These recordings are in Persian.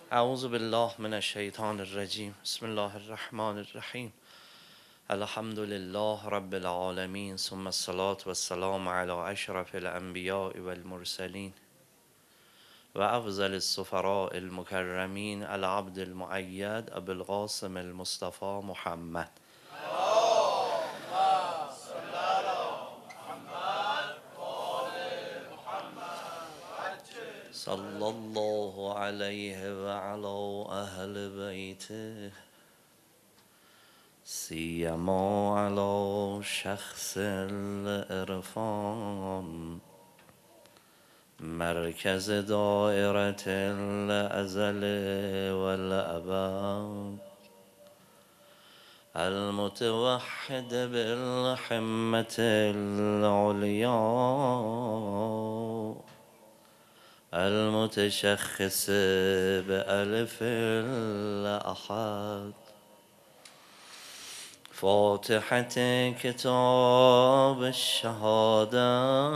اعوذ بالله من الشیطان الرجیم. بسم الله الرحمن الرحیم. الحمد لله رب العالمین، ثم الصلاة والسلام على اشرف الانبیاء والمرسلین و افضل السفراء المکرمین العبد المؤید ابو القاسم المصطفى محمد. صلی الله علیه و علی اهل بیته، سیما علی شخص العرفان، مرکز دائرة الازل والابد، المتوحد بالحمة العليا، المتشخص بألف الأحد، فاتحة كتاب الشهادة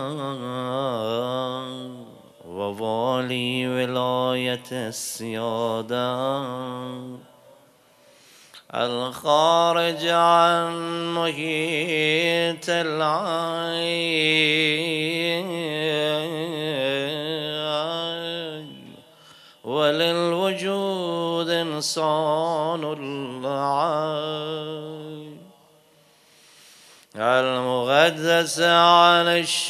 ووالي ولاية السيادة، الخارج عن محيط العين، وللوجود إنسان العين، المقدس عن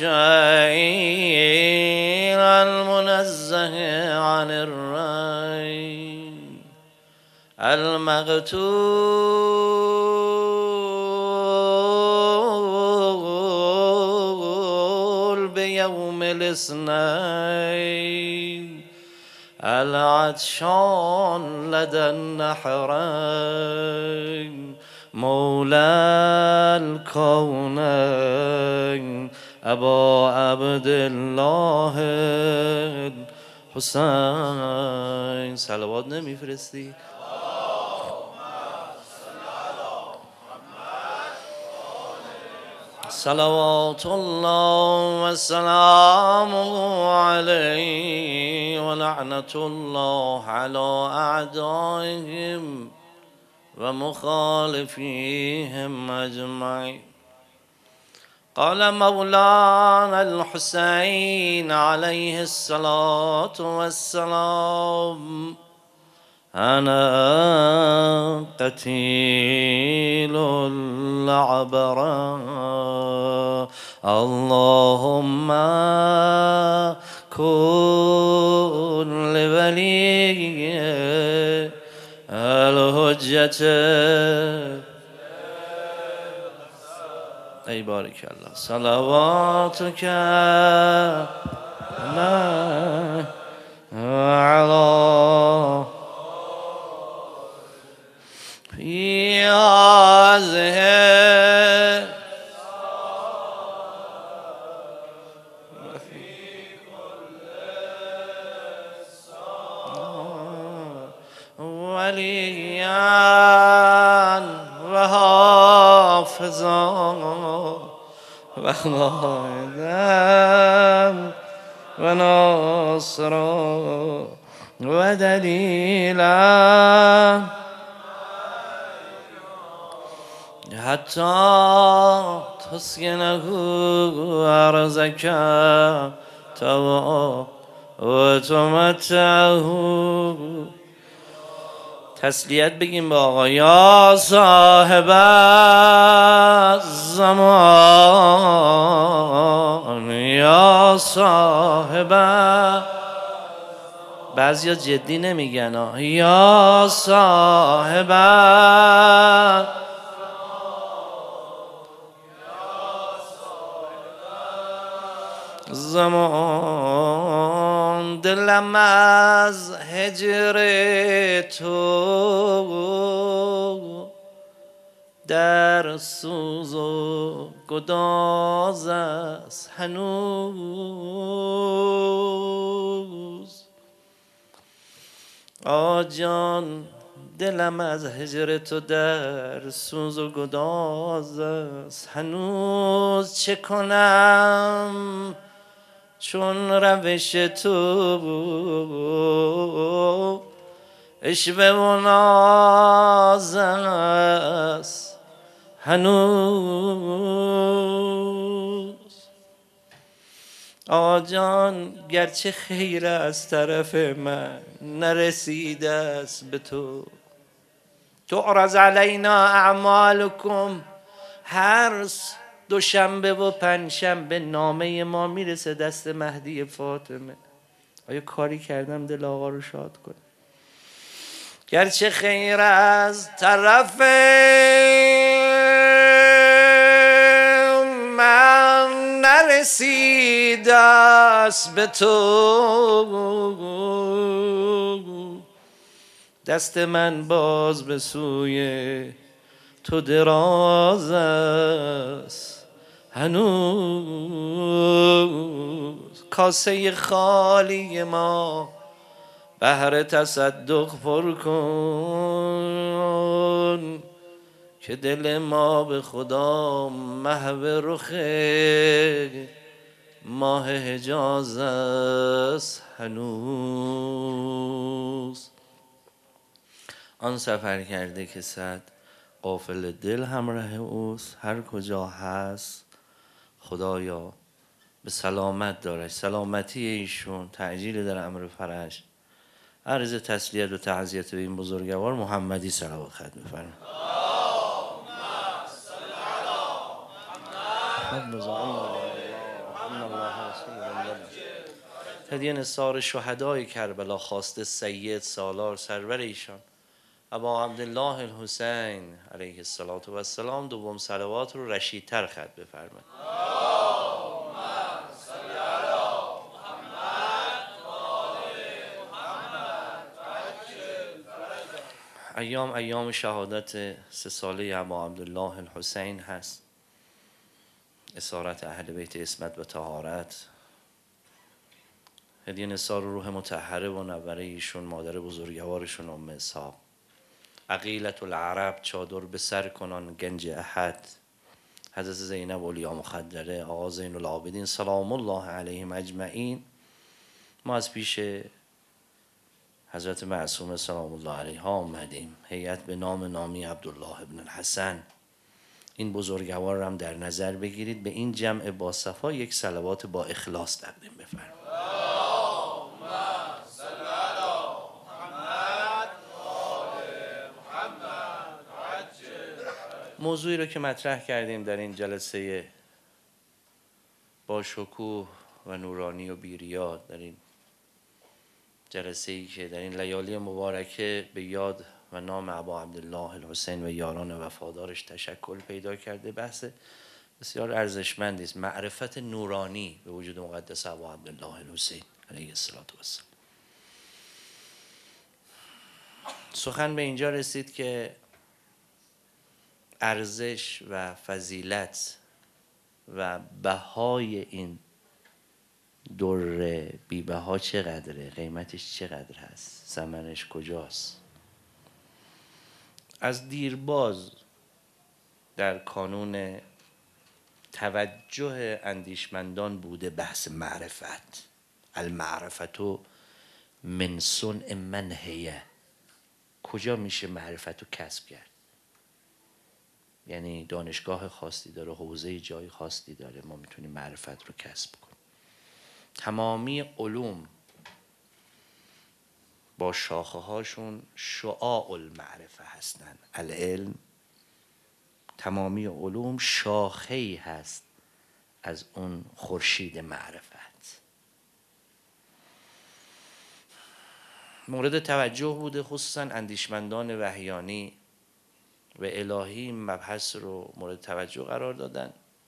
الشيء، المنزه عن الري، المقتول بيوم الاثنين، العطشان لدى النحرين، مولى الكونين أبا عبد الله الحسين. صلوات نمیفرستی؟ صلوات الله وسلامه عليه ولعنة الله على أعدائهم ومخالفيهم أجمعين. قال مولانا الحسين عليه الصلاة والسلام: أنا قتيل العبرة، اللهم كن لولي الحجة. ای بارک الله، صلواتك وعلى في هذه وفي كل وليا وحافظا وقائدا وناصرا ودليلا حتى تسكنه أرزك وتمتعه. تسلیت بگیم با آقا: یا صاحب الزمان، یا صاحب. بعضیا جدی نمیگن یا صاحب زمان، دلم از هجر تو در سوز و گداز است هنوز. آجان دلم از هجر تو در سوز و گداز است هنوز. چه کنم چون روش تو عشوه و ناز است هنوز. آقا جان گرچه خیر از طرف من نرسیده است به تو، تعرض علینا اعمالکم، هر دوشنبه و پنجشنبه نامه ما میرسه دست مهدی فاطمه. آیا کاری کردم دل آقا رو شاد کنم؟ گرچه خیر از طرف من نرسیده است به تو، دست من باز به سوی تو دراز است هنوز. کاسه خالی ما بهر تصدق پر کن، که دل ما به خدا محو رخ ماه حجاز است هنوز. آن سفر کرده که صد قافل دل همراه اوست، هر کجا هست خدایا به سلامت دارش، سلامتی ایشون تعجیل در امر فرج. عرض تسلیت و تعزیت به این بزرگوار محمدی صلوات ختم بفرمایید. هدیه نثار شهدای کربلا خواسته سید سالار سرور ایشان ابا عبدالله الحسین علیه السلام دوم صلوات رو رشیدتر ختم بفرمایید. ایام شهادت 3 ساله ابا عبدالله الحسین هست، اسارت اهل بیت عصمت و طهارت. هدیه نثار روح مطهره و نوره ایشون مادر بزرگوارشون ام اسحاق. عقیلت العرب چادر به سر کنان گنج احد، حضرت زینب اولیا مخدره، آقا زین العابدین سلام الله علیهم اجمعین. ما از پیش حضرت معصومه سلام الله علیها آمدیم، هیئت به نام نامی عبدالله ابن الحسن. این بزرگوار را هم در نظر بگیرید. به این جمع با صفا یک صلوات با اخلاص تقدیم بفرمایید. موضوعی رو که مطرح کردیم در این جلسه با شکوه و نورانی و بیریاد، در این جلسه‌ای که در این لیالی مبارکه به یاد و نام ابا عبدالله الحسین و یاران وفادارش تشکل پیدا کرده، بحث بسیار ارزشمندی است. معرفت نورانی به وجود مقدس ابا عبدالله الحسین علیه السلام. سخن به اینجا رسید که ارزش و فضیلت و بهای این در بی بها چقدره، قیمتش چقدر هست، ثمنش کجاست. از دیرباز در کانون توجه اندیشمندان بوده بحث معرفت. المعرفت من صنع من هیه، کجا میشه معرفت رو کسب کرد. یعنی دانشگاه خاصی داره، حوزه جای خاصی داره، ما میتونیم معرفت رو کسب کنیم. تمامی علوم با شاخه هاشون شعاع المعرفه هستن. العلم، تمامی علوم شاخه‌ای هست از اون خورشید معرفت. مورد توجه بوده خصوصا اندیشمندان وحیانی و الهی مبحث رو مورد توجه قرار دادن.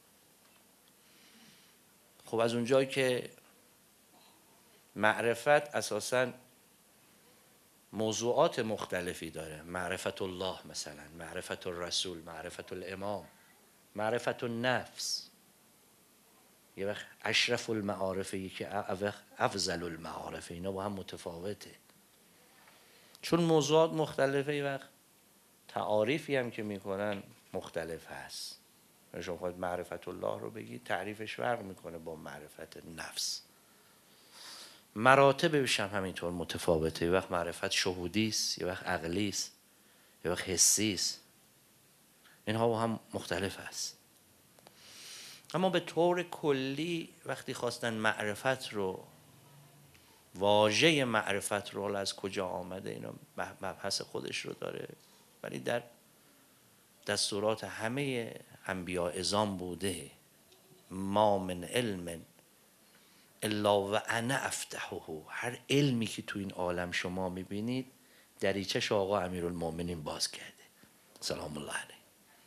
خب از اونجایی که معرفت اساساً موضوعات مختلفی داره، معرفت الله مثلا، معرفت الرسول، معرفت الامام، معرفت النفس، یه وقت اشرف المعارف، یکی افضل المعارف، اینا با هم متفاوته. چون موضوعات مختلفه، یه وقت تعاریفی هم که میکنن مختلف هست. شما خواهد معرفت الله رو بگید، تعریفش فرق میکنه با معرفت نفس. مراتبش هم همینطور متفاوته. یه وقت معرفت شهودی است، یه وقت عقلی است، یه وقت حسی است. اینها با هم مختلف است. اما به طور کلی وقتی خواستن معرفت رو، واژه معرفت رو از کجا آمده، اینا مبحث خودش رو داره، ولی در دستورات همه انبیاء اعظام بوده. ما من علم الا و انا افتحه. هر علمی که تو این عالم شما میبینید دریچش آقا امیرالمومنین باز کرده سلام الله علیه.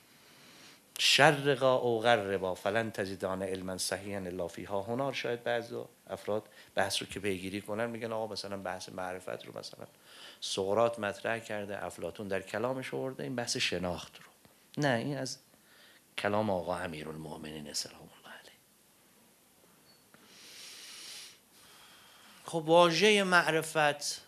شرقا او غربا فلن تجدان علما صحیحا الا فیها هنر. شاید بعضی افراد بحث رو که پیگیری کنن میگن آقا مثلا بحث معرفت رو مثلا سقراط مطرح کرده، افلاطون در کلامش آورده، این بحث شناخت رو. نه، این از کلام آقا امیرالمومنین سلام الله علیه. خب واژه معرفت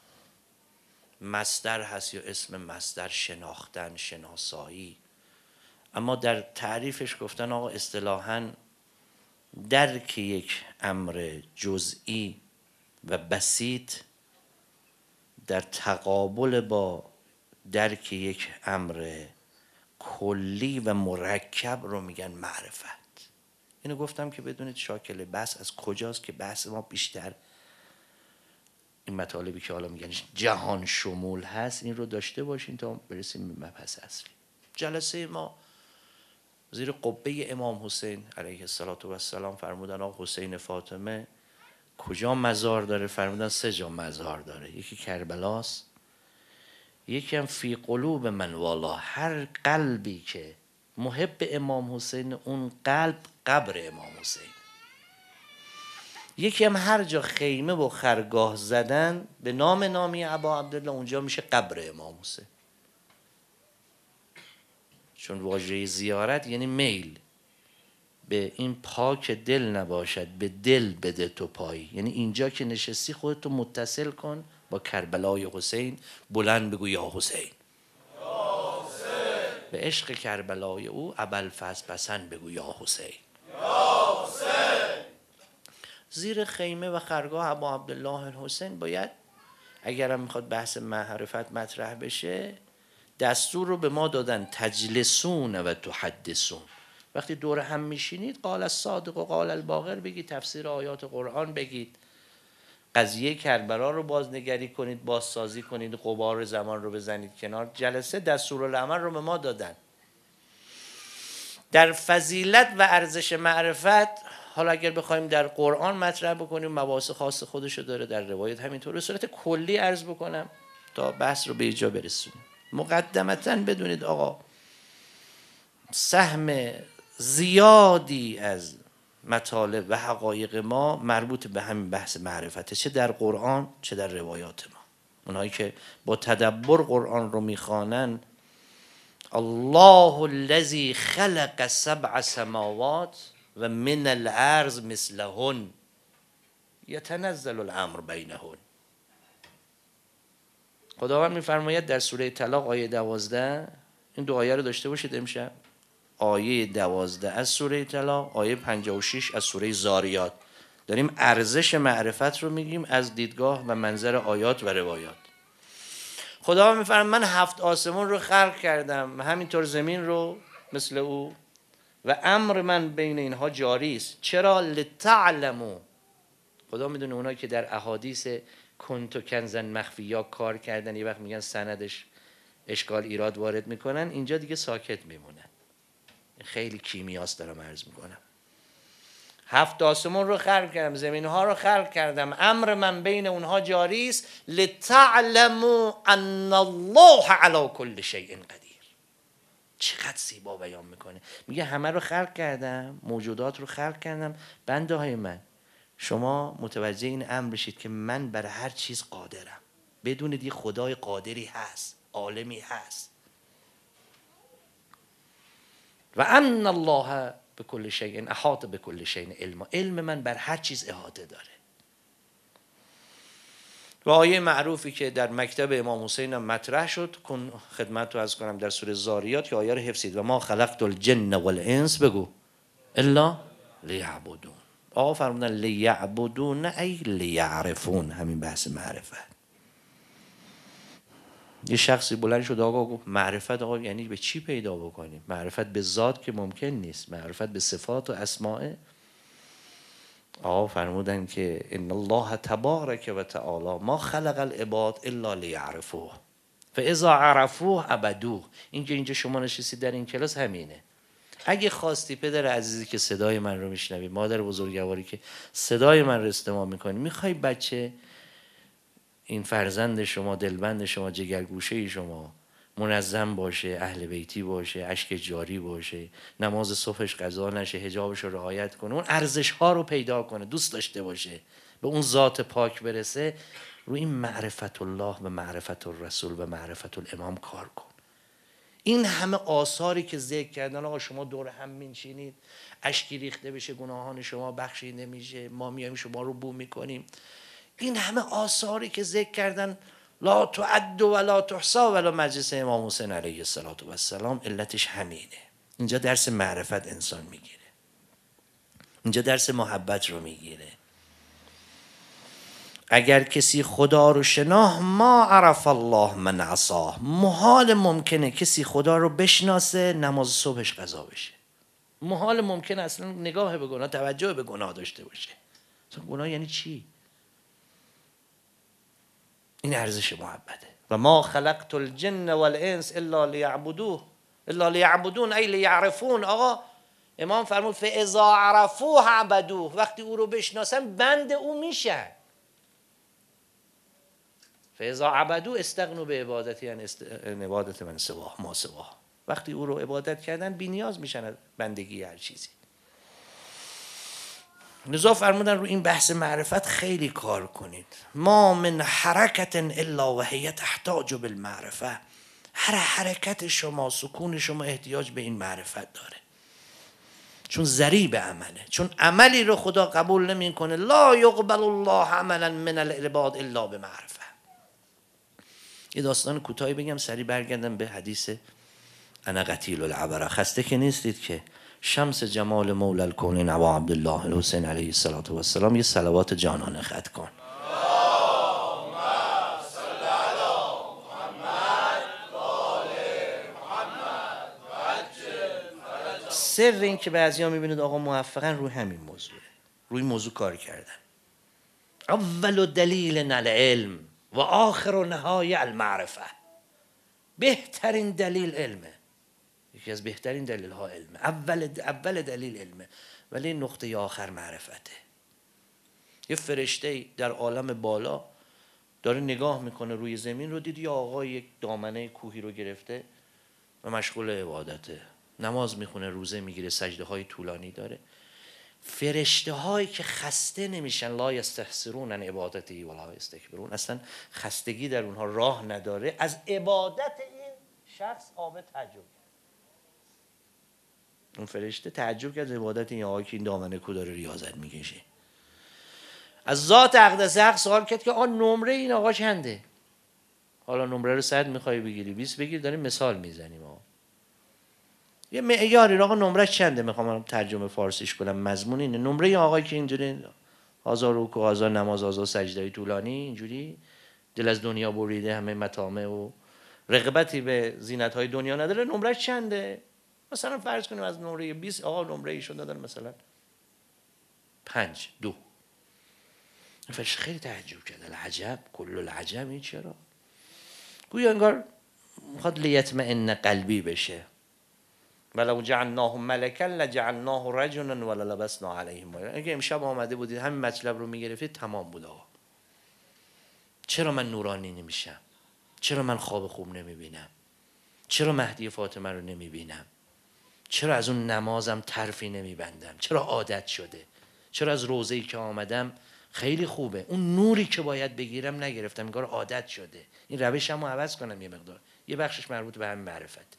مصدر هست یا اسم مصدر، شناختن، شناسایی. اما در تعریفش گفتن آقا اصطلاحاً درک یک امر جزئی و بسیط در تقابل با درک یک امر کلی و مرکب رو میگن معرفت. اینو گفتم که بدونید شاکل بحث از کجاست که بحث ما بیشتر این مطالبی که حالا میگن جهان شمول هست این رو داشته باشین تا برسیم به مبحث اصلی. جلسه ما زیر قبه امام حسین علیه السلام فرمودن آقا حسین فاطمه کجا مزار داره؟ فرمودن 3 جا مزار داره. یکی کربلاست، یکی هم فی قلوب من والا، هر قلبی که محب امام حسین اون قلب قبر امام حسین. یکی هم هر جا خیمه و خرگاه زدن به نامی ابا عبدالله اونجا میشه قبر امام حسین. چون واژه زیارت یعنی میل به این پاک دل نباشد، به دل بده تو پایی. یعنی اینجا که نشستی خودتو متصل کن با کربلای حسین، بلند بگو یا حسین، به عشق کربلای او ابوالفضل پسند بگو یا حسین. زیر خیمه و خرگاه ابا عبدالله الحسین باید اگرم میخواد بحث معرفت مطرح بشه دستور رو به ما دادن تجلسون و تحدثون. وقتی دور هم میشینید قال الصادق و قال الباقر بگید، تفسیر آیات قرآن بگید، قضیه کربلا رو بازنگری کنید، بازسازی کنید، غبار زمان رو بزنید کنار. جلسه دستورالعمل رو به ما دادن. در فضیلت و ارزش معرفت حالا اگر بخوایم در قرآن مطرح بکنیم مباحث خاص خودشو داره، در روایت همینطور. به صورت کلی عرض بکنم تا بحث رو به اینجا برسونیم. مقدمتاً بدونید آقا سهم زیادی از مطالب و حقایق ما مربوط به همین بحث معرفته، چه در قرآن چه در روایات ما. اونهایی که با تدبر قرآن رو میخوانن الله الذی خلق 7 سماوات و من الارض مثلهن یتنزل الامر بینهن. خداوند میفرماید در سوره طلاق آیه 12، این 2 آیه رو داشته باشید امشب، آیه 12 از سوره طلاق، آیه 56 از سوره زاریات. داریم ارزش معرفت رو میگیم از دیدگاه و منظر آیات و روایات. خداوند میفرماید من 7 آسمان رو خلق کردم، همینطور زمین رو مثل او، و امر من بین اینها جاری است. چرا؟ لتعلموا. خدا میدونه اونایی که در احادیث کنت کنزن مخفیا کار کردن یه وقت میگن سندش اشکال ایراد وارد میکنن، اینجا دیگه ساکت میمونن. خیلی کیمیاست دارم عرض میکنم. 7 آسمان رو خلق کردم، زمین ها رو خلق کردم، امر من بین اونها جاری است لتعلموا ان الله علی کل شیء قدیر. چقدر زیبا بیان میکنه. میگه همه رو خلق کردم، موجودات رو خلق کردم، بنده های من شما متوجه این امر بشید که من بر هر چیز قادرم. بدونید یه خدای قادری هست، عالمی هست. و ان الله بكل شیء احاط بكل شیء علما. علم من بر هر چیز احاطه داره. و آیه معروفی که در مکتب امام حسین هم مطرح شد کن خدمت رو عرض کنم در سوره زاریات که آیه رو حفظید و ما خلقت الجن والانس بگو الا لیعبدون. آقا فرمودن لیعبدون ای لیعرفون، همین بحث معرفت. یه شخصی بلند شد آقا گفت معرفت آقا یعنی به چی پیدا بکنیم؟ معرفت به ذات که ممکن نیست، معرفت به صفات و اسماء. آقا فرمودن که ان الله تبارک و تعالی ما خلق العباد الا لیعرفوه فاذا عرفوه عبدوه. اینجا شما نشستید در این کلاس همینه. اگه خواستی پدر عزیزی که صدای من رو میشنوی، مادر بزرگواری که صدای من رو استماع میکنی، میخوای بچه این فرزند شما، دلبند شما، جگرگوشه شما منظم باشه، اهل بیتی باشه، اشک جاری باشه، نماز صبحش قضا نشه، حجابش رو رعایت کنه، اون ارزش ها رو پیدا کنه، دوست داشته باشه، به اون ذات پاک برسه، روی این معرفت الله و معرفت الرسول و معرفت الامام کار کن. این همه آثاری که ذکر کردن، آقا شما دور هم میشینید، اشکی ریخته بشه، گناهان شما بخشیده میشه، ما میایم شما رو بو میکنیم، این همه آثاری که ذکر کردن لا تعد ولا تحصى ولا مجلس امام حسین علیه السلام، علتش همینه. اینجا درس معرفت انسان میگیره، اینجا درس محبت رو میگیره. اگر کسی خدا رو شناه ما عرف الله من عصاه، محال ممکنه کسی خدا رو بشناسه نماز صبحش قضا بشه، محال ممکنه اصلا نگاه به گناه، توجه به گناه داشته باشه. گناه یعنی چی؟ این ارزش محبته. و ما خلقت الجن والانس الا لیعبدوه الا لیعبدون ای لیعرفون. آقا امام فرمود فاذا عرفوه عبدوه، وقتی او رو بشناسن بند او میشن. فاذا عبدو استغنوا به عبادتی یعنی عبادت من سواه ما سواه، وقتی او رو عبادت کردن بی نیاز میشن از بندگی هر چیزی. لذا فرمودن رو این بحث معرفت خیلی کار کنید. ما من حرکت الا و هی تحتاج بالمعرفه، هر حرکت شما، سکون شما احتیاج به این معرفت داره، چون ذریب عمله، چون عملی رو خدا قبول نمیکنه. لا یقبل الله عملا من العباد الا بمعرفه. یه داستان کوتاهی بگم سری برگردم به حدیث انا قتیل العبره. خسته که نیستید که شمس جمال مولا الکونین ابا عبدالله الحسین علیه السلام یه صلوات جانانه ختم کن. سر این که بعضیا میبینید آقا موفقن روی همین موضوعه، روی موضوع کار کردن. اول دلیل العلم و آخر و نهای المعرفه. بهترین دلیل علمه، یکی از بهترین دلیل ها علمه، اول دلیل علمه، ولی نقطه آخر معرفته. یه فرشته در عالم بالا داره نگاه میکنه روی زمین رو، دید یه آقا یک دامنه کوهی رو گرفته و مشغول عبادته، نماز میخونه، روزه میگیره، سجده های طولانی داره. فرشته هایی که خسته نمیشن، لا یستحسرون عن عبادتی ولا یستکبرون، اصلا خستگی در اونها راه نداره، از عبادت این شخص قابل تعجب. اون فرشته تعجب کرد عبادت این آقایی که این دامنه کو داره ریاضت میکشه. از ذات اقدس حق سوال کرد که آقا نمره این آقا چنده؟ حالا نمره رو 100 میخوای بگیری 20 بگیر، داریم مثال میزنیم. یه معیاری آقا نمره چنده، میخوام ترجمه فارسیش کنم، مضمون اینه. نمره آقایی که اینجوری آزار رکوع، آزار نماز، آزار سجده طولانی، اینجوری دل از دنیا بریده، همه مطامع و رغبتی به زینت‌های دنیا نداره، نمره چنده؟ مثلا فرض کنیم از نمره 20 آقا نمره ایشون دادن مثلا 5 2. فرش خیلی تعجب کرد، العجب کل العجب، این چرا؟ گویا انگار میخواد لیطمئن قلبی بشه. ولو جعلناه ملکا لجعلناه رجلا وللبسنا علیهم. اگه امشب آمده بودید همین مطلب رو میگرفتید تمام بود. آقا چرا من نورانی نمیشم؟ چرا من خواب خوب نمیبینم؟ چرا مهدی فاطمه رو نمیبینم؟ چرا از اون نمازم طرفی نمیبندم؟ چرا عادت شده؟ چرا از روضه‌ای که آمدم خیلی خوبه، اون نوری که باید بگیرم نگرفتم، انگار عادت شده. این روشمو عوض کنم یه مقدار. یه بخشش مربوط به همین معرفت.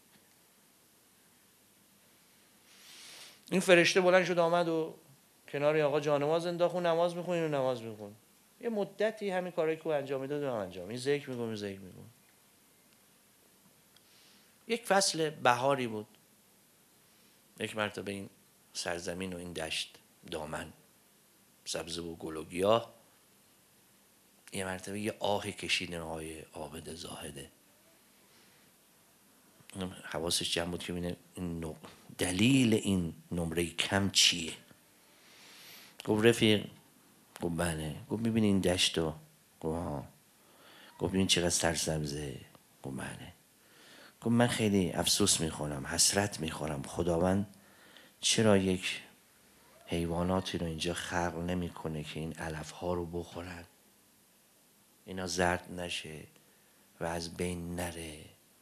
این فرشته بلند شد آمد و کنار آقا جانماز انداخت و نماز میخون، اینو نماز میخون. یه مدتی همین کارایی که انجام میداد رو انجام. این ذکر میگم، ذکر میگم. یک فصل بهاری بود. یک مرتبه این سرزمین و این دشت دامن سبزه و گل و گیاه. یه مرتبه یه آه کشید آقای عابد زاهده، حواسش جمع بود که ببینه این دلیل این نمره کم چیه. گفت رفیق، گفت بله. گفت میبینی این دشتو؟ گفت ها. گفت ببین چقدر سرسبزه؟ گفت بله. گفت من خیلی افسوس میخورم، حسرت میخورم، خداوند چرا یک حیواناتی رو اینجا خلق نمیکنه که این علف ها رو بخورن، اینا زرد نشه و از بین نره.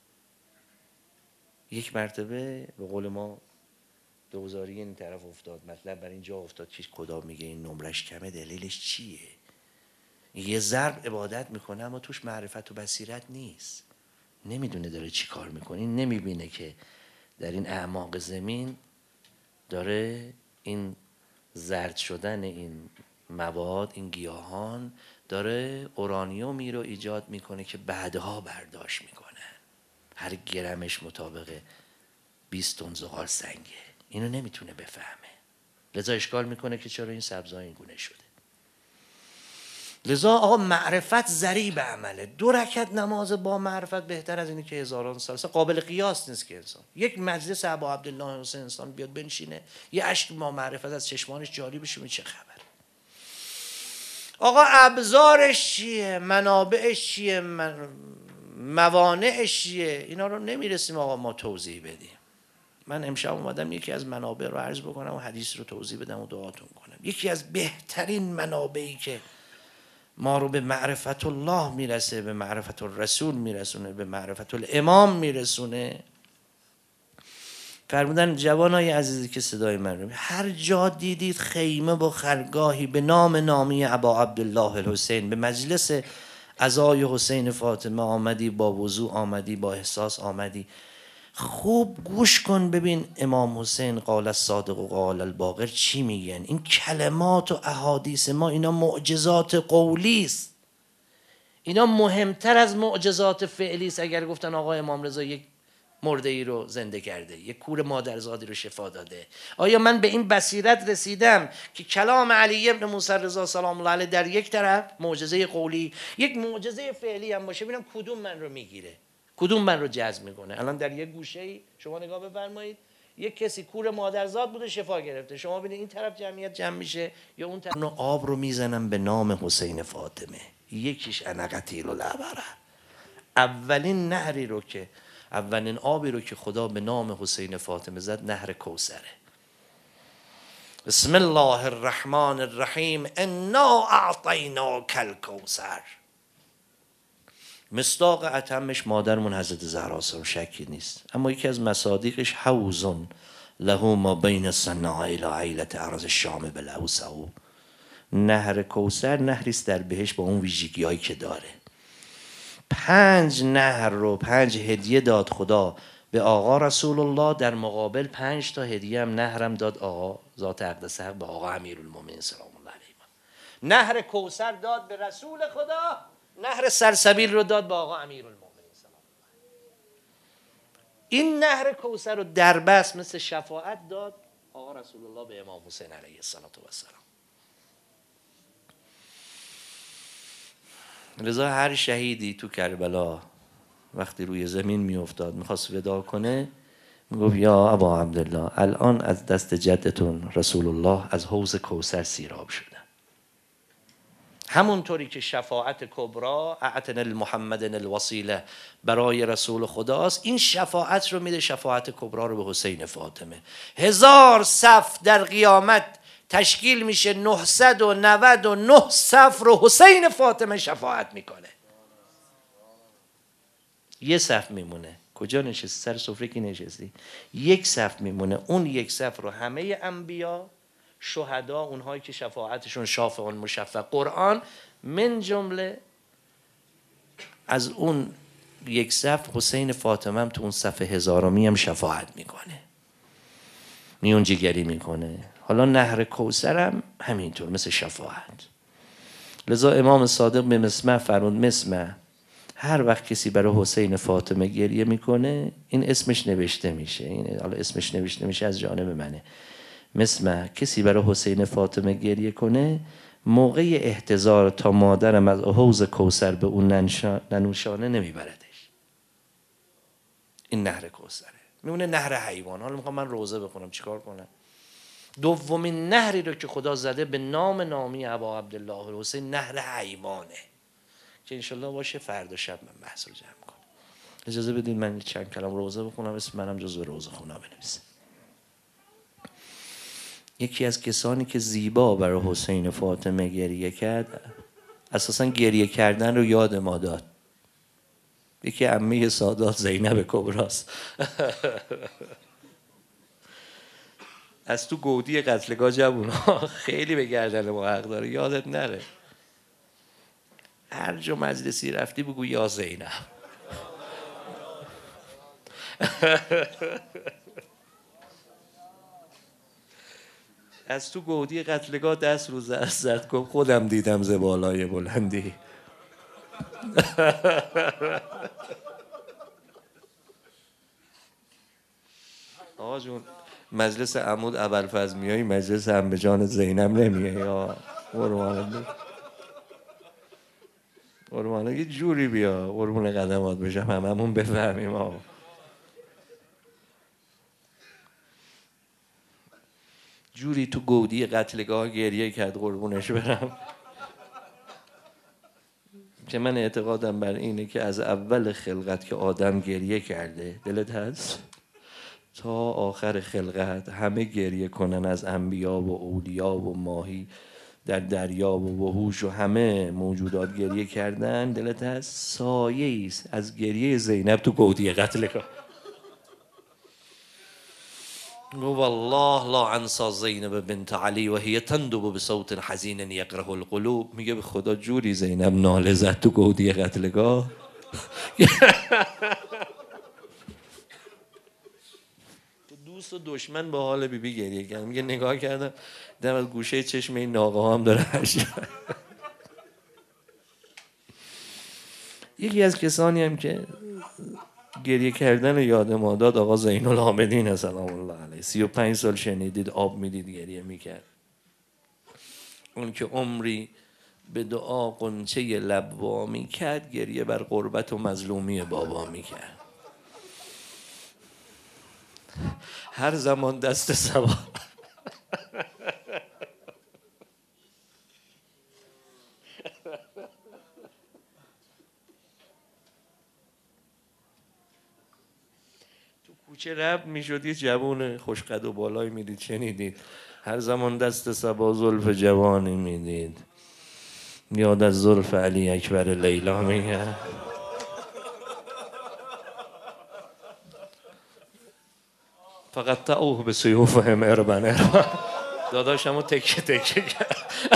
یک مرتبه به قول ما دوزاری این طرف افتاد، مطلب بر اینجا افتاد که خدا میگه این نمرش کمه، دلیلش چیه؟ یه ضرب عبادت میکنه اما توش معرفت و بصیرت نیست، نمیدونه داره چی کار میکنه، نمیبینه که در این اعماق زمین داره این زرد شدن این مواد، این گیاهان داره اورانیومی رو ایجاد میکنه که بعدها برداشت میکنن، هر گرمش مطابق 20 تن زغال سنگه. اینو نمیتونه بفهمه، لذا اشکال میکنه که چرا این سبزا این گونه شده. لذا آقا معرفت ذریب عمله. 2 رکعت نماز با معرفت بهتر از اینه که هزاران سال. قابل قیاس نیست که انسان یک مجلس ابا عبدالله حسین انسان بیاد بنشینه یه اشک با معرفت از چشمانش جاری بشه، چه خبر. آقا ابزارش چیه، منابعش چیه، موانعش چیه، اینا رو نمیرسیم آقا ما توضیح بدیم. من امشب اومدم یکی از منابع رو عرض بکنم و حدیث رو توضیح بدم و دعاتون کنم. یکی از بهترین منابعی که ما رو به معرفت الله میرسه، به معرفت الرسول میرسونه، به معرفت الامام میرسونه، فرمودن جوانای عزیزی که صدای من رو هر جا دیدید خیمه و خرگاهی به نامی ابا عبدالله الحسین، به مجلس عزای حسین فاطمه آمدی، با وضو آمدی، با احساس آمدی، خوب گوش کن ببین امام حسین قال الصادق و قال الباقر چی میگن. این کلمات و احادیث ما اینا معجزات قولی است، اینا مهمتر از معجزات فعلی است. اگر گفتن آقا امام رضا یک مرده ای رو زنده کرده، یک کور مادرزادی رو شفا داده، آیا من به این بصیرت رسیدم که کلام علی ابن موسی رضا سلام الله علیه در یک طرف معجزه قولی، یک معجزه فعلی هم باشه، ببینم کدوم من رو میگیره، کدوم من رو جذب میکنه. الان در یک گوشه‌ای شما نگاه بفرمایید، یک کسی کور مادرزاد بوده شفا گرفته، شما ببینید این طرف جمعیت جمع میشه یا اون طرف. آب رو میزنم به نام حسین فاطمه، یکیش انا قتیل العبره. اولین نهری رو که اولین آبی رو که خدا به نام حسین فاطمه زد نهر کوثره. بسم الله الرحمن الرحیم انا اعطیناک الکوثر. مصداق اتمش مادرمون حضرت زهرا شکی نیست، اما یکی از مصادیقش حوض له ما بین صنعاء الی عیلة ارض الشام بالاوسع. نهر کوثر نهری است در بهشت با اون ویژگی‌هایی که داره. 5 نهر رو 5 هدیه داد خدا به آقا رسول الله، در مقابل 5 تا هدیه هم نهرم داد آقا ذات اقدس حق به آقا امیرالمومنین سلام الله علیه. نهر کوثر داد به رسول خدا، نهر سلسبیل رو داد به آقا امیرالمومنین سلام الله علیه. این نهر کوثر رو در بس مثل شفاعت داد آقا رسول الله به امام حسین علیه السلام. لذا هر شهیدی تو کربلا وقتی روی زمین می افتاد میخواست وداع کنه میگفت یا ابا عبدالله الان از دست جدتون رسول الله از حوض کوثر سیراب شدن. همونطوری که شفاعت کبرا اعتنا المحمد الوسیله برای رسول خداست، این شفاعت رو میده، شفاعت کبرا رو به حسین فاطمه. 1000 صف در قیامت تشکیل میشه، 999 صف رو حسین فاطمه شفاعت میکنه. یه صف میمونه، کجا نشستی؟ سر سفره کی نشستی؟ یک صف میمونه، اون یک صف رو همه انبیا، شهدا، اونهایی که شفاعتشون شافع مشفع قرآن من جمله، از اون یک صف حسین فاطمه هم تو اون صف 1000می هم شفاعت میکنه، میون جگری میکنه. حالا نهر کوثر هم همینطور مثل شفاعت. لذا امام صادق به مسمع فرمود مسمع هر وقت کسی برای حسین فاطمه گریه میکنه این اسمش نوشته میشه، این حالا اسمش نوشته میشه از جانب منه، مثل کسی برای حسین فاطمه گریه کنه موقع احتضار تا مادرم از حوض کوثر به اون ننوشانه نمیبردش. این نهر کوثره، میمونه نهر حیوان. حالا میخوام من روزه بخونم چیکار کنم؟ دومین نهری رو که خدا زده به نام نامی ابا عبدالله الحسین نهر حیوانه که انشالله باشه فردا شب من بحث رو جمع کنم. اجازه بدین من چند کلام روزه بخونم، اسم منم جزو روزه خونا بنویسم. یکی از کسانی که زیبا برای حسین فاطمه گریه کرد، اساسا گریه کردن رو یاد ما داد، یکی عمه سادات زینب کبراست. از تو گودی قتلگاه جوونا خیلی به گردن ما حق داره، یادت نره. هر جا مجلسی رفتی بگو یا زینب. از تو گودی قتلگاه دست رو زد گفت خودم دیدم ز بالای بلندی. آقا جون مجلس عمود ابوالفضل میای، مجلس انبجان زینب نمیای. یا قربانه یه جوری بیا قربون قدمات بشم هممون بفهمیم. آقا جوری تو گودی قتلگاه گریه کرد قربونش برم که من اعتقادم بر اینه که از اول خلقت که آدم گریه کرده، دلت هست؟ تا آخر خلقت همه گریه کنن، از انبیا و اولیا و ماهی در دریا و وحوش و همه موجودات گریه کردن، دلت هست؟ سایه ایست از گریه زینب تو گودی قتلگاه. والله لا انسى زینب بنت علی و هی تندب بصوت حزین یقره القلوب. میگه به خدا جوری زینب ناله زد تو گودی قتلگاه. دوست و دشمن با حال بیبی گریه کرد. میگه نگاه کردم دم از گوشه چشم این ناقه هم داره هشت. یکی از کسانی هم که گریه کردن یاد ما داد آقا زین العابدین سلام الله علیه. 35 سال شنیدید آب میدید گریه میکرد. اون که عمری به دعا قنچه لب وا میکرد، گریه بر غربت و مظلومی بابا میکرد. هر زمان دست صبا کوچه رب میشد یه جوون خوشقد و بالای میدید، شنیدید؟ هر زمان دست صبا زلف جوانی میدید، یاد از زلف علی اکبر لیلا میگه. فقط تعوه به سیوفهم اربن داداشمو تکه تکه کرد.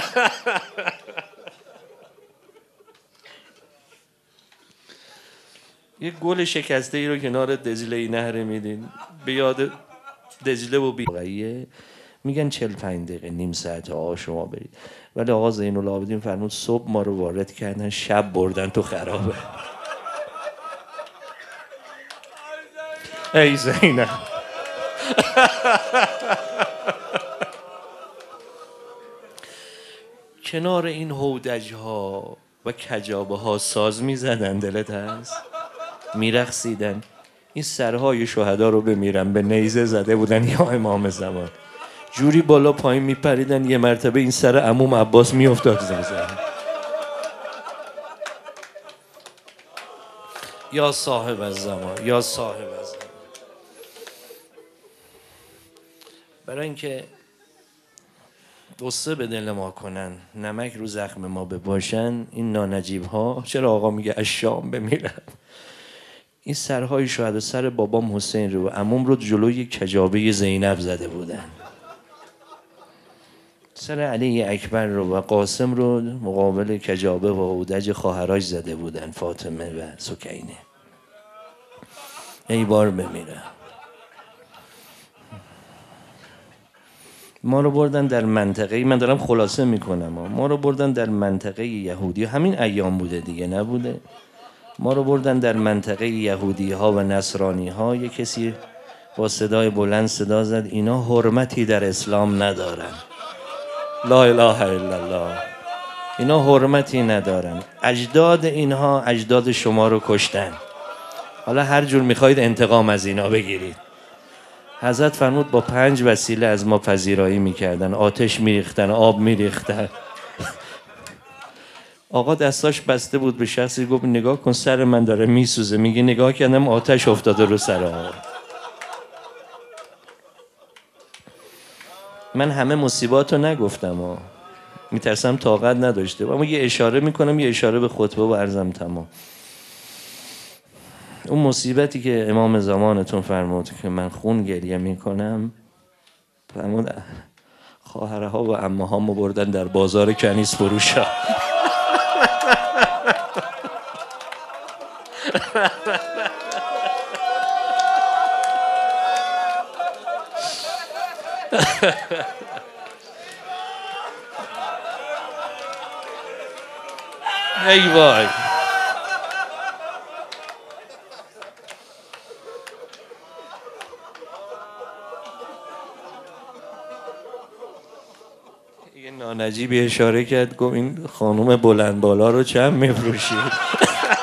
یه گل شکسته ای رو کنار دجله نهر میدین، به یاد دجله و بیغیه. میگن 45 دقیقه نیم ساعت آقا شما برید، ولی آقا زین العابدین فرمود صبح ما رو وارد کردن شب بردن تو خرابه. ای زینب کنار این هودج ها و کجابه ها ساز میزدن، دلت هست؟ میرقصیدن. این سرهای شهدا رو بمیرن به نیزه زده بودن یا امام زمان، جوری بالا پایین میپریدن. یه مرتبه این سر عموم عباس میافتاد زمین. یا صاحب الزمان، یا صاحب الزمان. برای اینکه قصه به دل ما کنن، نمک رو زخم ما بپاشن، این نانجیب ها چرا آقا میگه از شام بمیرن، این سرهای شهدا، سر بابام حسین رو و عموم رو جلوی کجابه زینب زده بودن، سر علی اکبر رو و قاسم رو مقابل کجابه و هودج خواهرش زده بودن، فاطمه و سکینه. ای بار بمیرم. ما رو بردن در منطقه، من دارم خلاصه میکنم، ما رو بردن در منطقه یهودی، همین ایام بوده دیگه نبوده. ما رو بردن در منطقه یهودی ها و نصرانی ها. یه کسی با صدای بلند صدا زد اینا حرمتی در اسلام ندارن. لا اله الا الله. اینا حرمتی ندارن. اجداد اینها اجداد شما رو کشتن. حالا هر جور میخواید انتقام از اینا بگیرید. حضرت فرمود با 5 وسیله از ما پذیرایی میکردن. آتش میریختن، آب میریختن. آقا دستاش بسته بود به شخصی، گفت نگاه کن سر من داره میسوزه. میگه نگاه کردم آتش افتاده رو سر آقا. من همه مصیبات رو نگفتم میترسم طاقت نداشته، اما یه اشاره میکنم، یه اشاره به خطبه و عرضم تمام. اون مصیبتی که امام زمانتون فرمود که من خون گریه میکنم، فرمود خواهرها و عمه‌هامو بردن در بازار کنیز فروشا. ای وای. یه نانجیبی اشاره کرد، گفت این خانوم بلند بالا رو چند میفروشید؟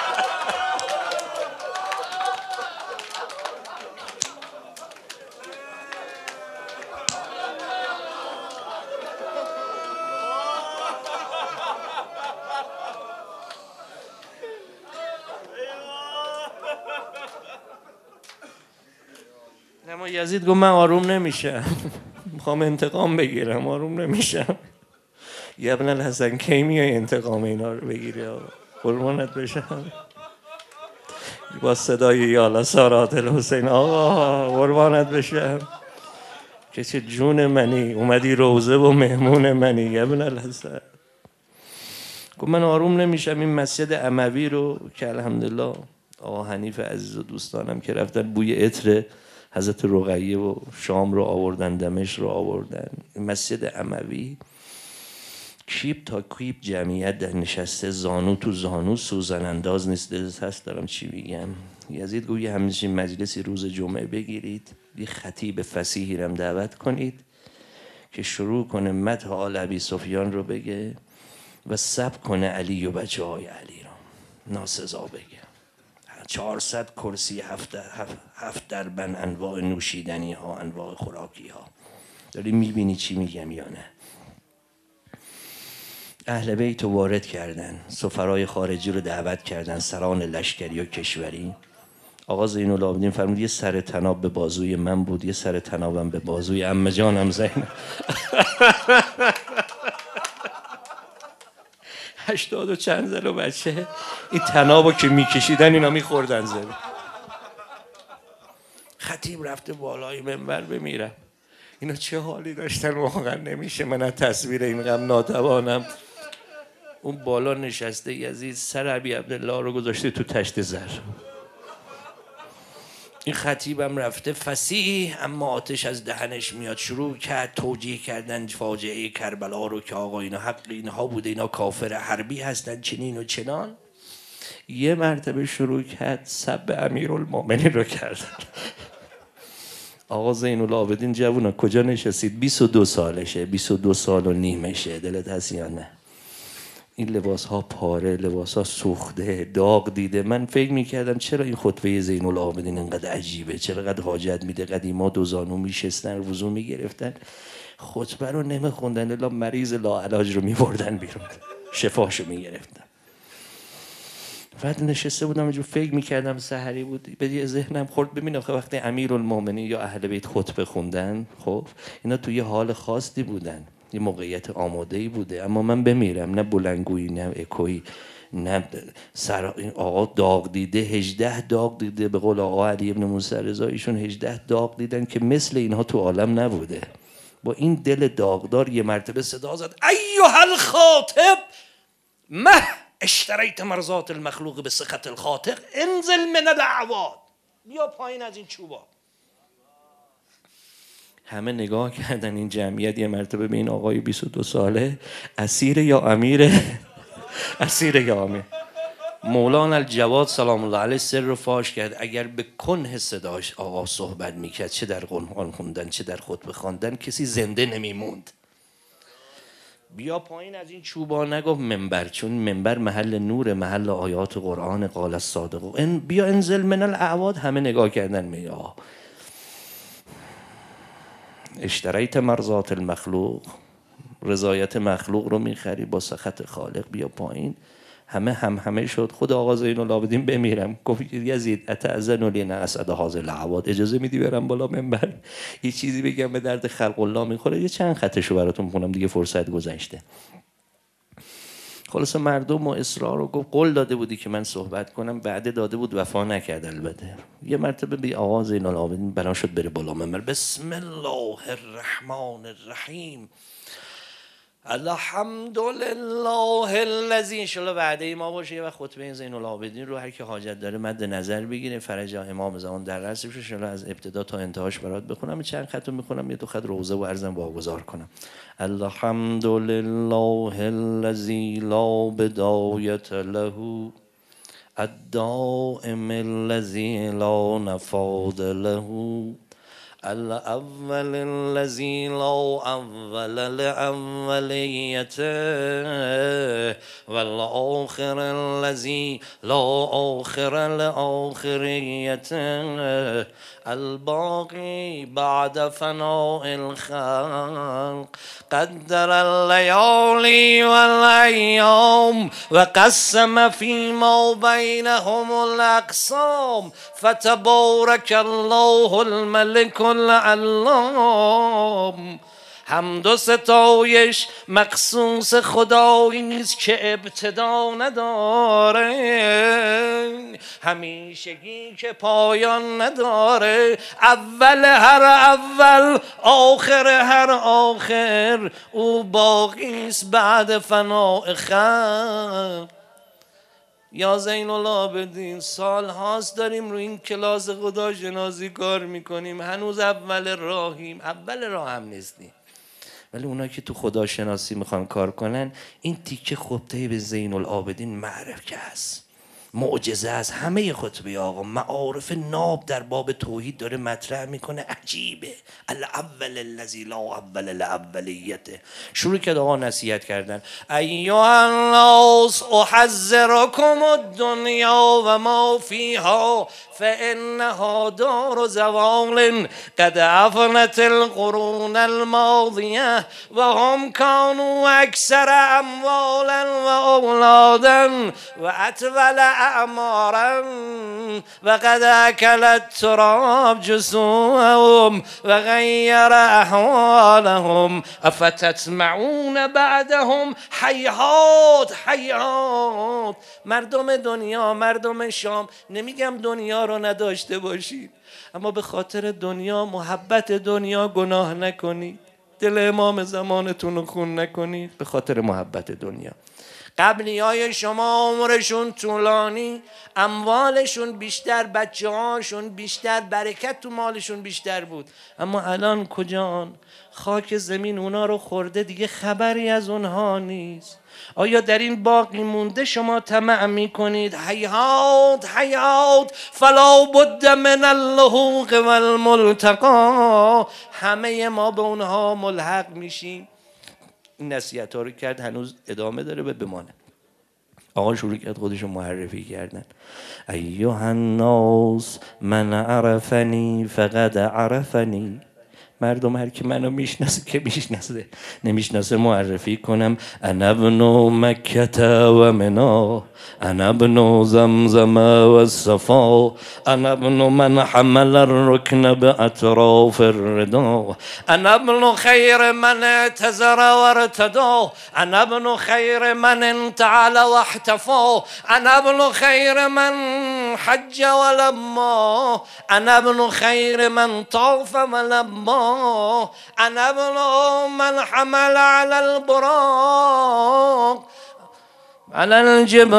اما یزید گفت من آروم نمیشم، میخوام انتقام بگیرم، آروم نمیشم. یه ابن الحسن کی میای انتقام اینا رو بگیری؟ قربانت بشم. با صدای یالا سارات الحسین، آقا قربانت بشم که چه جون منی، اومدی روزه و مهمون منی. یه ابن الحسن گفت من آروم نمیشم. این مسجد اموی رو که الحمدلله آقا حنیف عزیز و دوستانم که رفتن بوی عطر حضرت رقیه و شام رو آوردن، دمشق رو آوردن. مسجد اموی کیپ تا کیپ جمعیت در نشسته، زانو تو زانو، سوزن انداز نیست. دلت هست دارم چی بگم. یزید گویی همچین مجلسی روز جمعه بگیرید، یه خطیب فصیحی رم دعوت کنید که شروع کنه مدح آل ابی سفیان رو بگه و سب کنه علی و بچه های علی رو ناسزا بگه. 400 کرسی، 7 دربن، انواع نوشیدنی ها، انواع خوراکی ها. داری میبینی چی میگم یا نه؟ اهل بیت رو وارد کردن، سفرای خارجی رو دعوت کردن، سران لشکری و کشوری. آقا زین العابدین فرمود یه سر طناب به بازوی من بود، یه سر طنابم به بازوی عمه جانم زینب. 80 و چند زن و بچه این طنابو که میکشیدن اینا میخوردن زمین. خطیب رفته بالای منبر بمیرم. اینا چه حالی داشتن واقعا نمیشه من از تصویر این غم ناتوانم. اون بالا نشسته یزید سر ابی عبدالله رو گذاشته تو تشت زر. این خطیبم رفته فصیح اما آتش از دهنش میاد، شروع کرد توجیه کردن فاجعه کربلا رو که آقا اینا حق اینها بوده، اینا کافر حربی هستن، چنین و چنان. یه مرتبه شروع کرد سب امیرالمومنین رو کردن. آقا زین العابدین جوونا کجا نشستید؟ 22 سالشه، 22 سال و نیمشه. دلت هست یا نه؟ این لباس ها پاره، لباس ها سوخته، داغ دیده. من فکر میکردم چرا این خطبه زین العابدین اینقدر عجیبه، چرا قد حاجت میده. قدیما 2 زانو میشستن، وضو میگرفتن، خطبه رو نمیخوندن الا مریض لاعلاج رو میبردن بیرون، شفاشو میگرفتن. بعد نشسته بودم اینجور فکر میکردم، سحری بود، به یه ذهنم خورد ببینم که وقتی امیرالمومنین یا اهل بیت خطبه خوندن، خب اینا توی یه حال خاصی بودن، یه موقعیت آماده‌ای بوده. اما من بمیرم، نه بلنگویی نه اکویی، نه این آقا داغ دیده، 18 داغ دیده. به قول آقا علی ابن موسی رضا ایشون 18 داغ دیدن که مثل اینها تو عالم نبوده. با این دل داغدار یه مرتبه صدا زد ایها الخاطب مه اشتریت مرضات المخلوق به سخط الخاطر انزل من الاعواد. بیا پایین از این چوبا. همه نگاه کردن، این جمعیت یه مرتبه به این آقای 22 ساله اسیر یا امیره؟ اسیر یا امیر؟ مولانا الجواد سلام الله علیه سر رو فاش کرد. اگر به کنه صداش آقا صحبت میکرد، چه در قرآن خوندن چه در خطبه خواندن، کسی زنده نمیموند. بیا پایین از این چوبا نگفت منبر، چون منبر محل نور، محل آیات قرآن. قال الصادق بیا انزل من الاعواد. همه نگاه کردن میگه اشتریت مرضات المخلوق، رضایت مخلوق رو میخری با سخط خالق. بیا پایین. همه شد. خود آقا زین العابدین بمیرم گفت یزید اتأذن لی ان اصعد هذه الاعواد، اجازه میدی برم بالا منبر یه چیزی بگم به درد خلق الله میخوره؟ یه چند خطشو براتون خونم دیگه، فرصت گذشته. خلاص مردم و اصرار رو گفت. قول داده بودی که من صحبت کنم، بعد داده بود، وفا نکرد. البته یه مرتبه به آقا زین العابدین بنا شد بره بالا منبر. بسم الله الرحمن الرحیم الحمد لله الذی، ان شاءالله وعده ما باشه یه وقت خطبه زین العابدین رو هر کی حاجت داره مد نظر بگیره. فرج امام زمان در رأسش ان شاءالله از ابتدا تا انتهاش برات بخونم. چند خط میخونم، یه دو خط روزه و عرضم واگذار کنم. الحمد لله الذی لا بدایة له الدائم الذی لا نفاد له الاول الذی لا اول لأولیته والآخر الذی لا آخر لآخریته الباقی بعد فناء الخلق قدر الليالي والأيام وقسم فيما بينهم الأقسام فتبارك الله الملك العلام. حمد و ستایش مخصوص خدایی است که ابتدا نداره، همیشگی که پایان نداره، اول هر اول آخر هر آخر، او باقی است بعد فناء خلق. یا زین العابدین سال هاست داریم رو این کلاس خدا شناسی کار میکنیم، هنوز اول راهیم، اول راه هم نیستیم. ولی اونایی که تو خدا شناسی میخوان کار کنن، این تیکه خطبه به زین العابدین معرفه است، معجزه است. همه خطبه آقا معارف ناب در باب توحید داره مطرح میکنه، عجیبه. الاول الذی لا اول لاولیته. شروع کرد آقا نصیحت کردن. ایها الناس احذرکم الدنیا و ما فیها فانها دار زوال قد افنت القرون الماضیه و هم كانوا اکثر اموالا و اولادا و اطول اعمارا و قد اکل التراب جسومهم و غیر احوالهم افتطمعون بعدهم حیات حیات. مردم دنیا، مردم شام، نمیگم دنیا رو نداشته باشید، اما به خاطر دنیا، محبت دنیا گناه نکنید. دل امام زمانتون رو خون نکنید به خاطر محبت دنیا. قبلی های شما عمرشون طولانی، اموالشون بیشتر، بچه هاشون بیشتر، برکت تو مالشون بیشتر بود، اما الان کجان؟ خاک زمین اونا رو خورده، دیگه خبری از اونها نیست. آیا در این باقی مونده شما طمع میکنید؟ حیات حیات فلا بد من اللحوق والملتقا. همه ما به اونها ملحق میشیم. این نصیحت ها رو کرد، هنوز ادامه داره به بمانه. آقا شروع کرد خودشو معرفی کردن. ایها الناس من عرفنی فقد عرفنی. مردم هر کی منو میشناسه که میشناسه، نمیشناسه معرفی کنم. انا ابن مکه و منا، انا ابن زمزم و الصفا، انا ابن من حمل الرکن باطراف الردا، انا ابن خیر من اعتذر و ارتدا، انا ابن خیر من انتعل و احتفا، انا ابن خیر من حج ولما، انا ابن خیر من طاف ولما، انا ابن من حمل على البراق على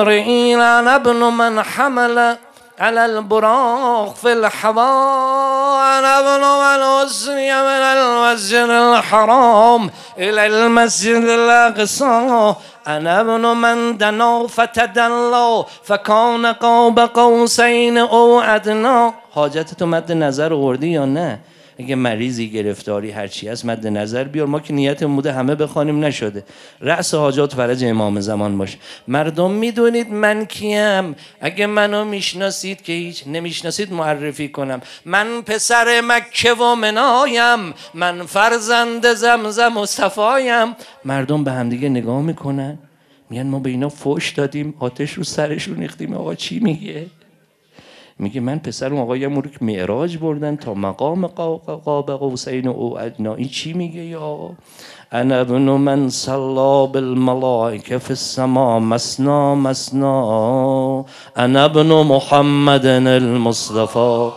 الجبريل، انا ابن من حمل على البراق في الحوار انا ابن من اسری من المسجد الحرام الى المسجد الاقصى انا ابن من دنا فتدلا فکان قاب قوسین او ادنا. حاجتتو مد نظر آوردی یا نه؟ اگه مریضی گرفتاری هرچی هست مد نظر بیار. ما که نیتمون بوده همه بخوانیم نشده. رأس حاجات فرج امام زمان باشه. مردم میدونید من کیم؟ اگه منو میشناسید که هیچ، نمیشناسید معرفی کنم. من پسر مکه و منایم، من فرزند زمزم و صفایم. مردم به همدیگه نگاه میکنن میگن ما به اینا فحش دادیم، آتش رو سرشون ریختیم. آقا چی میگه؟ میگه من پسر اون آقایم رو که معراج بردن تا مقام قاب قوسین او ادنا. این چی میگه یا آقا؟ انا ابن من صلا بالملائکه فی السما مسنا مسنا انا ابن محمد المصطفى.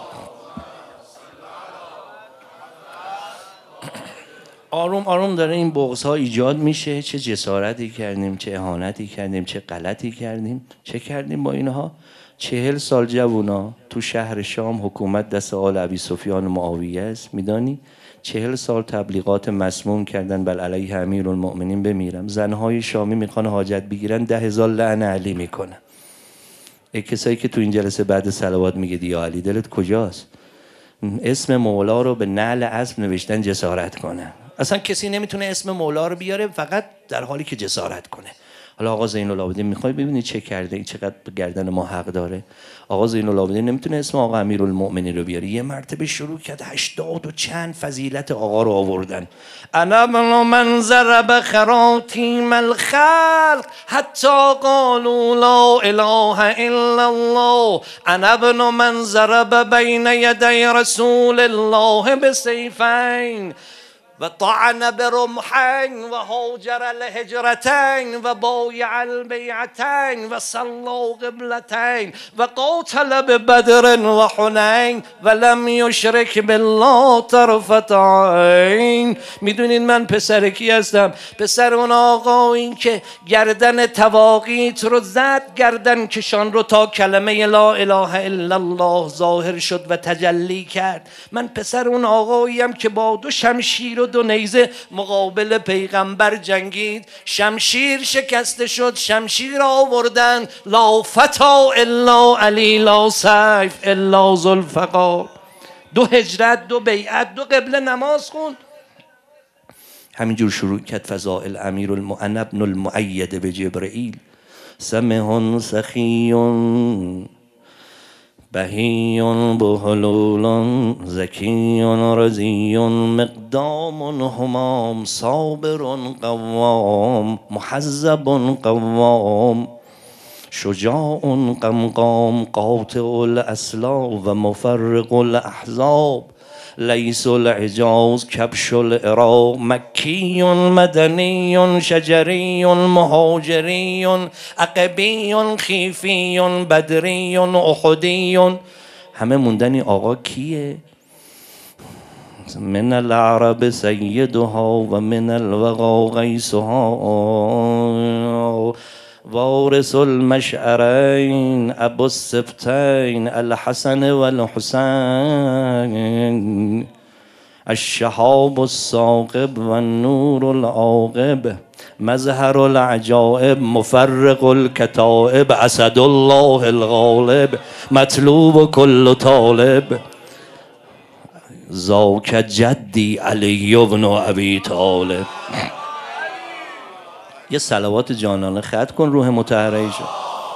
آروم آروم داره این بغض ها ایجاد میشه. چه جسارتی کردیم، چه اهانتی کردیم، چه غلطی کردیم، چه کردیم با اینها. 40 سال جوونا تو شهر شام حکومت دست آل ابی سفیان معاویه است. میدانی 40 سال تبلیغات مسموم کردن بل علیه امیرالمؤمنین بمیرم. زنهای شامی میخوان حاجت بگیرن 10,000 لعن علی میکنن. ای کسایی که تو این جلسه بعد صلوات میگه یا علی دلت کجاست؟ اسم مولا رو به نعل اسب نوشتن جسارت کنه. اصلا کسی نمیتونه اسم مولا رو بیاره فقط در حالی که جسارت کنه. حالا آقا زین العابدین میخوای ببینی چه کرده، این چقدر گردن ما حق داره. آقا زین العابدین نمیتونه اسم آقا امیرالمؤمنین رو بیاره. یه مرتبه شروع کرد 80 و چند فضیلت آقا رو آوردن. انا من ضرب خراطیم الخلق حتی قالوا لا اله الا الله انا من ضرب بین یدی رسول الله بسیفین و طعن برمحین و هاجر الهجرتین و بایع البیعتین و صلا قبلتین و قاتل ببدر و حنین و لم یشرک بالله طرفت عین. میدونید من پسر کی هستم؟ پسر اون آقایین که گردن تواقیت رو زد، گردن کشان رو تا کلمه لا اله الا الله ظاهر شد و تجلی کرد. من پسر اون آقاییم که با 2 شمشیر و 2 نیزه مقابل پیغمبر جنگید. شمشیر شکسته شد، شمشیر آوردن لا فتا الا علی لا سیف الا ذوالفقار. 2 هجرت، 2 بیعت، 2 قبله نماز خوند. همینجور شروع کرد فضائل امیرالمؤمنین ابن المؤید به جبرئیل. سمح سخی بهی بحلول زکی رزی مقدام همام صابر قوام محذب قوام شجاع قمقام قاطع الاسلا و مفرق الاحزاب لیس العجاز کبش العراق مکی مدنی شجری مهاجری عقبی خیفی بدری احدی. همه موندنی آقا کیه؟ من العرب سیدها و من الوغا غیسها وارث المشعرین ابو السبتین الحسن والحسین الشهاب الثاقب والنور العاقب مظهر العجائب مفرق الکتائب اسد الله الغالب مطلوب كل طالب ذاک جدی علی بن ابی طالب. یه صلوات جانانه ختم کن روح مطهره شد.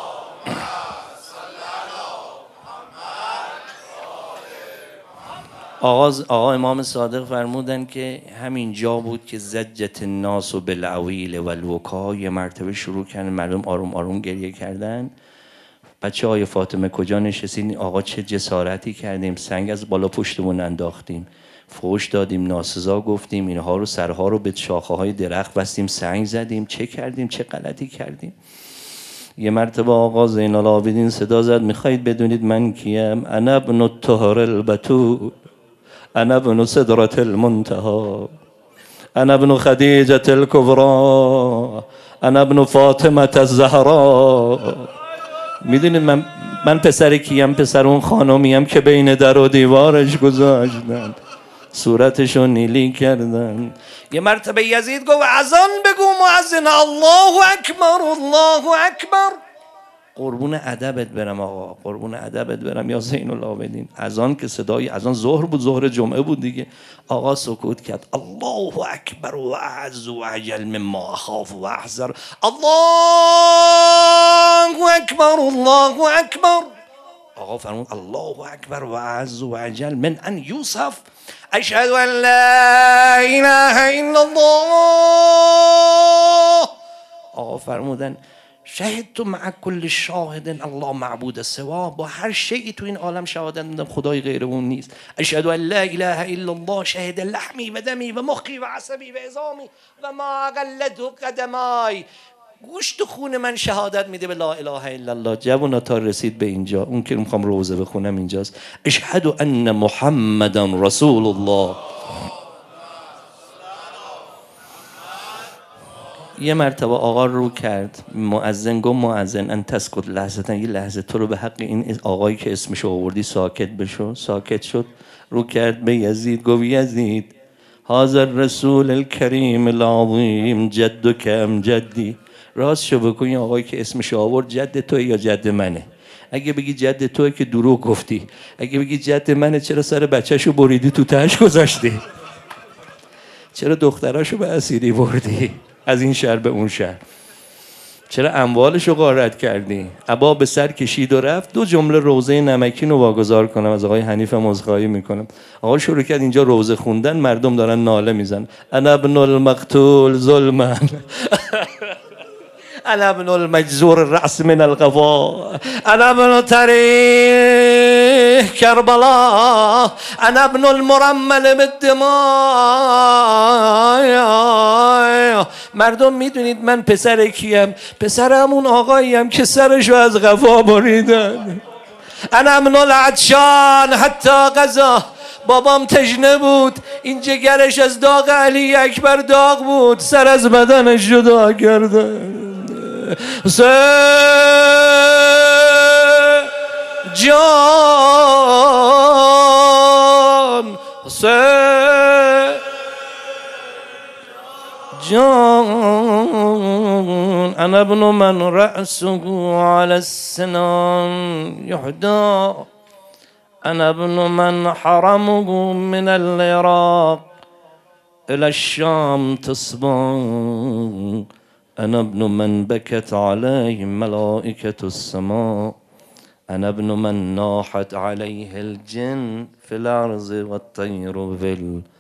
آقا امام صادق فرمودن که همین جا بود که زجت الناس بالعویل والوکا. یه مرتبه شروع کردن مردم آروم آروم گریه کردن. بچه های فاطمه کجا نشستین؟ آقا چه جسارتی کردیم، سنگ از بالا پشتمون انداختیم، فحش دادیم، ناسزا گفتیم، اینها رو سرها رو به شاخه های درخت بستیم، سنگ زدیم، چه کردیم، چه غلطی کردیم. یه مرتبه آقا زین العابدین صدا زد میخواید بدونید من کیم؟ انا ابن الطهر البتول انا ابن سدرة المنتهى انا ابن خدیجة الکبری انا ابن فاطمة الزهراء میدونید من پسر کیم؟ پسر اون خانمیم که بین در و دیوارش گذاشتن، صورتشو نیلی کردن. یه مرتبه یزید گفت اذان بگو مؤذن، الله اکبر الله اکبر. قربون ادبت برم آقا، قربون ادبت برم یا زین العابدین. اذان که صدای اذان ظهر بود، ظهر جمعه بود دیگه. آقا سکوت کرد. الله اکبر و اعز و اجل مما اخاف و احذر. الله اکبر الله اکبر. آقا فرمود الله اکبر و اعز و اجل من ان یوسف اشهد ان لا اله الا الله. آقا فرمودن شهد تو مع کل شاهد الله معبود سوا، با هر شیئی تو این عالم شهادت میدم خدای غیر اون نیست. اشهد ان لا اله الا الله شهد لحمی و دمی و مخی و عصبی و عظامی و ما قلده قدمای. گوشت و خون من شهادت میده به لا اله الا الله. جوونا تا رسید به اینجا، اون که میخوام روزه بخونم اینجاست. اشهد ان محمدا رسول الله. یه مرتبه آقا رو کرد، مؤذن گفت مؤذن ان تسکت لحظه، یه لحظه تو رو به حق این آقایی که اسمش آوردی ساکت بشو. ساکت شد، رو کرد به یزید گفت یزید هذا الرسول الکریم العظیم جدک ام جدی. راست شو بکن، این آقایی که اسمش آورد جد توی یا جد منه؟ اگه بگی جد توی که دروغ گفتی، اگه بگی جد منه چرا سر بچه‌شو بریدی تو تهش گذاشتی؟ چرا دختراشو به اسیری بردی از این شهر به اون شهر؟ چرا اموالشو غارت کردی؟ ابا به سر کشید و رفت. دو جمله روزه نمکین رو واگذار کنم از آقای حنیف مزخایی میکنم. آقا شروع کرد اینجا روزه خوندن، مردم دارن ناله میزن انا ابن المقتول ظلما انا ابن المجزور الرأس من القفا، انا ابن تاریخ کربلا، انا ابن المرمل بالدماء. مردم میدونید من پسر کیم؟ پسر همون آقاییم که سرشو از قفا بریدن. انا ابن العطشان حتی غزا. بابام تشنه بود، این جگرش از داغ علی اکبر داغ بود، سر از بدنش جدا کردن. جان جان انا ابن من رأسه على السنان يحدى، انا ابن من حرمه من العراق الى الشام تصبا، انا ابن من بكت عليه ملائكة السماء، انا ابن من ناحت عليه الجن في الارض والطير في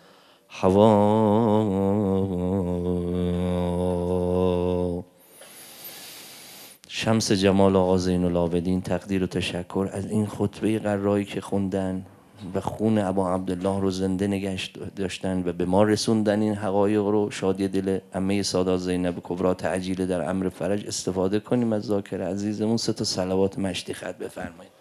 الهواء. شمس جمال آقا زین العابدین تقدیر و تشکر از این خطبه قرایی که خوندن و خون ابا عبدالله رو زنده نگه داشتن و به ما رسوندن این حقایق رو. شادی دل عمه سادات زینب کبرا تعجیل در امر فرج. استفاده کنیم از ذاکر عزیزمون. 3 تا صلوات مشتی خط بفرمایید.